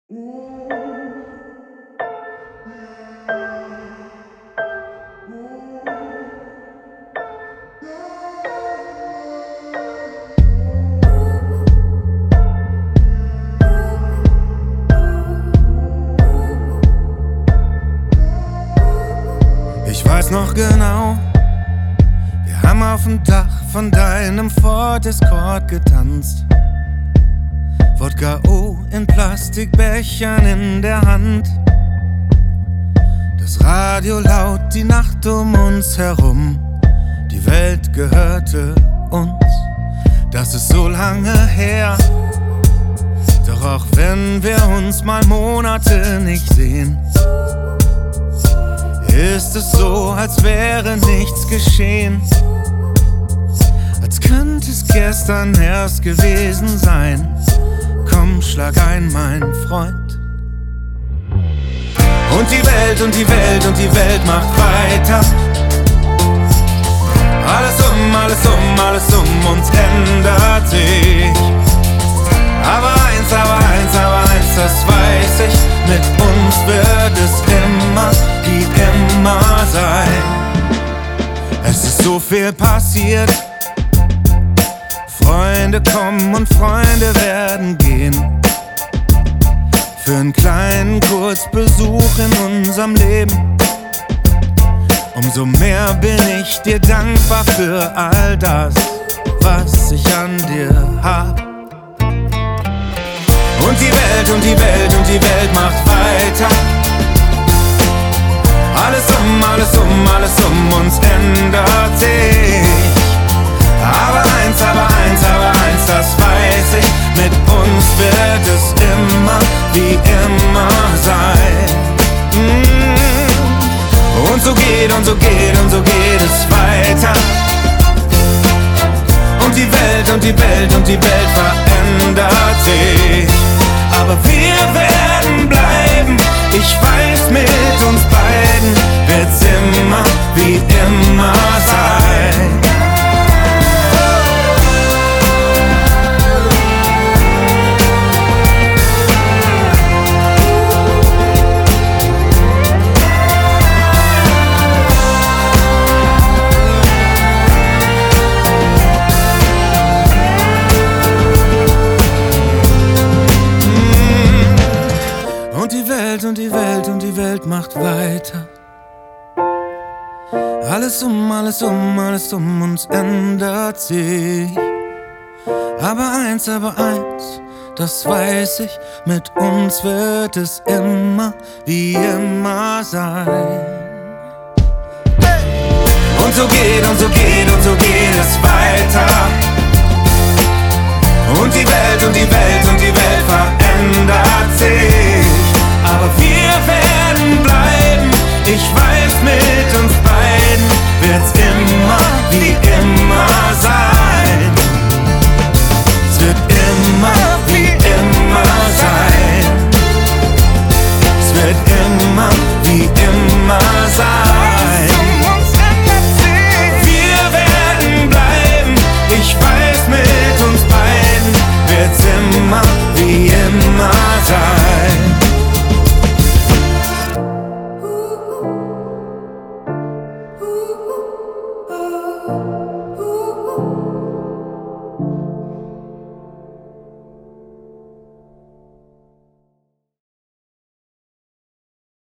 Ich weiß noch genau, wir haben auf dem Dach von deinem Ford Escort getanzt. Wodka O in Plastikbechern in der Hand. Das Radio laut, die Nacht um uns herum. Die Welt gehörte uns, das ist so lange her. Doch auch wenn wir uns mal Monate nicht sehen, ist es so, als wäre nichts geschehen. Als könnte es gestern erst gewesen sein. Komm, schlag ein, mein Freund. Und die Welt, und die Welt, und die Welt macht weiter. Alles um uns ändert sich. Aber eins, das weiß ich, mit uns wird es immer wie immer sein. Es ist so viel passiert. Freunde kommen und Freunde werden gehen. Für einen kleinen Kurzbesuch in unserem Leben. Umso mehr bin ich dir dankbar für all das, was ich an dir hab. Und die Welt, und die Welt, und die Welt macht weiter. Alles um uns ändert sich. Aber eins, das weiß ich, mit uns wird es immer wie immer sein. Und so geht es weiter. Und die Welt, und die Welt, und die Welt verändert sich. Aber wir werden bleiben, ich weiß, mit uns beiden wird's immer wie immer sein. Und die Welt, und die Welt macht weiter. Alles um uns ändert sich. Aber eins, das weiß ich, mit uns wird es immer wie immer sein. Und so geht es weiter. Und die Welt, und die Welt, und die Welt verändert